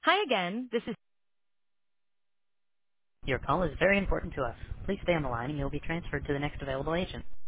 Hi again. This is. Your call is very important to us. Please stay on the line and you'll be transferred to the next available agent.